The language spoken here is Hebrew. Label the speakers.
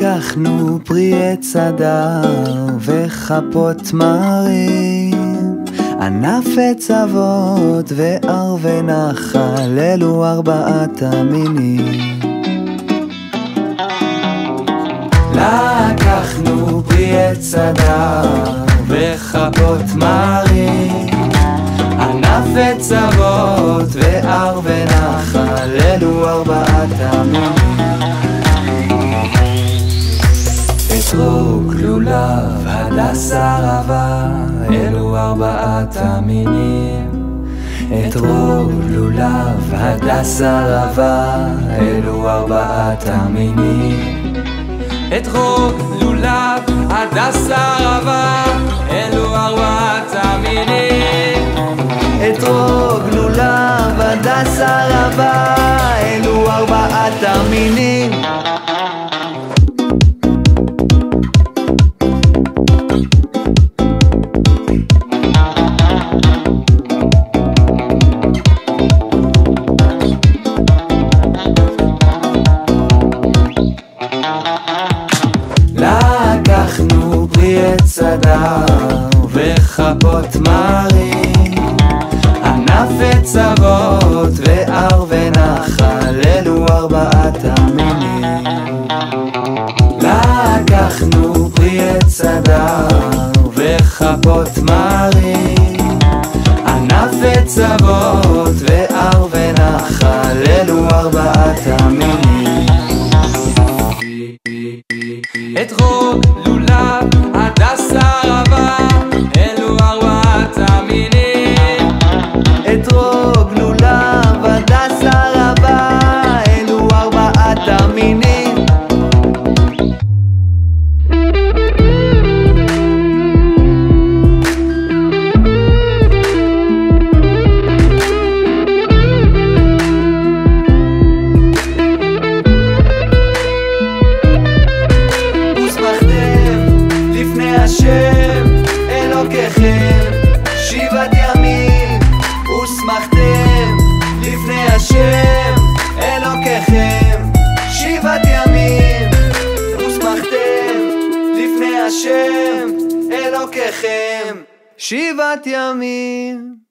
Speaker 1: לקחנו פרי עץ הדר וחפות מרים, ענף עץ אבות וער ונחל, אלו ארבעת המינים. לקחנו פרי עץ הדר וחפות מרים, ענף עץ אבות וער ונחל, אלו ארבעת המינים. אתרוג, לולב, הדס, ערבה, אלו ארבעת המינים. אתרוג, לולב, הדס, ערבה, אלו ארבעת המינים.
Speaker 2: אתרוג, לולב, הדס, ערבה, אלו ארבעת המינים.
Speaker 1: אתרוג, לולב, הדס, ערבה, אלו ארבעת המינים. לקחנו פרי עץ הדר וחפות מרים, ענף עץ אבות וער ונחל, אלו ארבעת המינים. לקחנו פרי עץ הדר וחפות מרים, ענף עץ אבות וער ונחל, אלו ארבעת המינים.
Speaker 2: אתרוג, לולב, הדס, ערבה, אלו ארבעת המינים.
Speaker 1: אתרוג, לולב, הדס, ערבה, אלו ארבעת המינים. השם אלוקיכם שבעת ימים, ושמחתם לפני השם אלוקיכם שבעת ימים, ושמחתם לפני השם אלוקיכם שבעת ימים.